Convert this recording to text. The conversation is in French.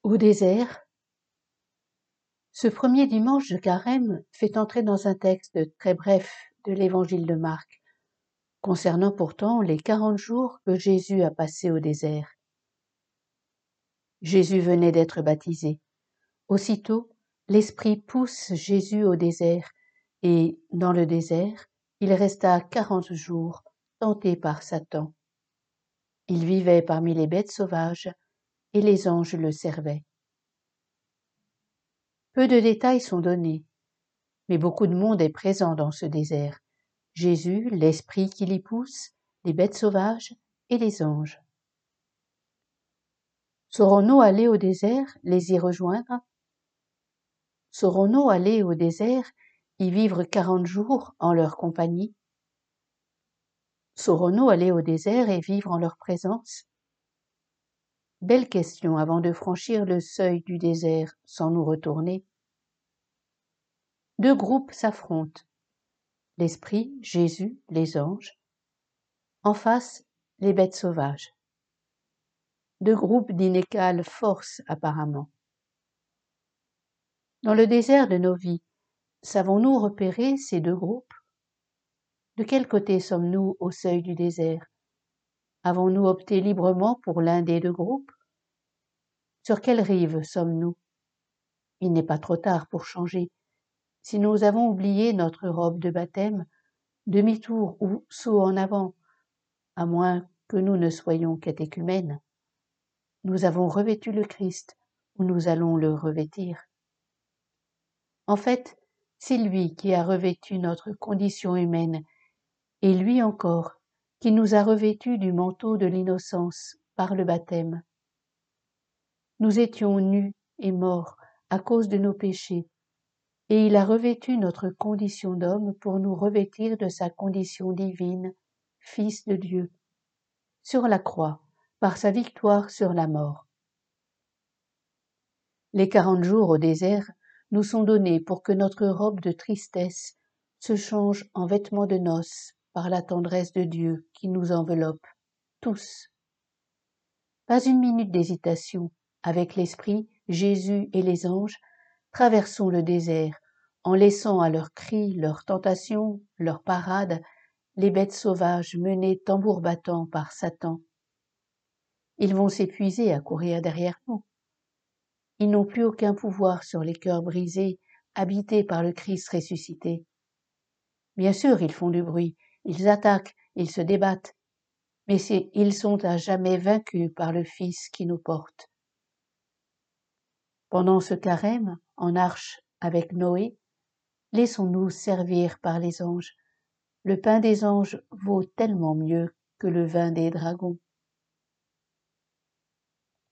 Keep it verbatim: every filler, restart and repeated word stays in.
Au désert, ce premier dimanche de Carême fait entrer dans un texte très bref de l'évangile de Marc, concernant pourtant les quarante jours que Jésus a passés au désert. Jésus venait d'être baptisé. Aussitôt, l'Esprit pousse Jésus au désert, et, dans le désert, il resta quarante jours, tenté par Satan. Il vivait parmi les bêtes sauvages, et les anges le servaient. Peu de détails sont donnés, mais beaucoup de monde est présent dans ce désert. Jésus, l'Esprit qui l'y pousse, les bêtes sauvages et les anges. Saurons-nous aller au désert, les y rejoindre? Saurons-nous aller au désert, y vivre quarante jours en leur compagnie? Saurons-nous aller au désert et vivre en leur présence? Belle question avant de franchir le seuil du désert sans nous retourner. Deux groupes s'affrontent. L'Esprit, Jésus, les anges. En face, les bêtes sauvages. Deux groupes d'inégale force apparemment. Dans le désert de nos vies, savons-nous repérer ces deux groupes? De quel côté sommes-nous au seuil du désert? Avons-nous opté librement pour l'un des deux groupes? Sur quelle rive sommes-nous? Il n'est pas trop tard pour changer. Si nous avons oublié notre robe de baptême, demi-tour ou saut en avant, à moins que nous ne soyons catéchumènes. Nous avons revêtu le Christ, ou nous allons le revêtir. En fait, c'est lui qui a revêtu notre condition humaine, et lui encore, qui nous a revêtus du manteau de l'innocence par le baptême. Nous étions nus et morts à cause de nos péchés, et il a revêtu notre condition d'homme pour nous revêtir de sa condition divine, Fils de Dieu, sur la croix, par sa victoire sur la mort. Les quarante jours au désert nous sont donnés pour que notre robe de tristesse se change en vêtements de noces par la tendresse de Dieu qui nous enveloppe, tous. Pas une minute d'hésitation, avec l'Esprit, Jésus et les anges, traversons le désert, en laissant à leurs cris, leurs tentations, leurs parades, les bêtes sauvages menées tambour battant par Satan. Ils vont s'épuiser à courir derrière nous. Ils n'ont plus aucun pouvoir sur les cœurs brisés, habités par le Christ ressuscité. Bien sûr, ils font du bruit, ils attaquent, ils se débattent, mais ils sont à jamais vaincus par le Fils qui nous porte. Pendant ce carême, en arche avec Noé, laissons-nous servir par les anges. Le pain des anges vaut tellement mieux que le vin des dragons.